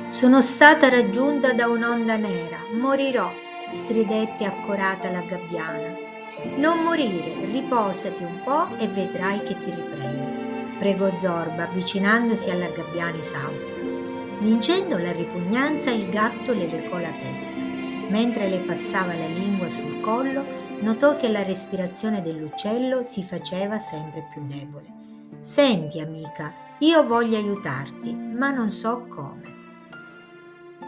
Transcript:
Sono stata raggiunta da un'onda nera, morirò, stridette accorata la gabbiana. Non morire, riposati un po' e vedrai che ti riprendi, pregò Zorba avvicinandosi alla gabbiana esausta. Vincendo la ripugnanza, il gatto le leccò la testa. Mentre le passava la lingua sul collo, notò che la respirazione dell'uccello si faceva sempre più debole. Senti, amica, io voglio aiutarti, ma non so come.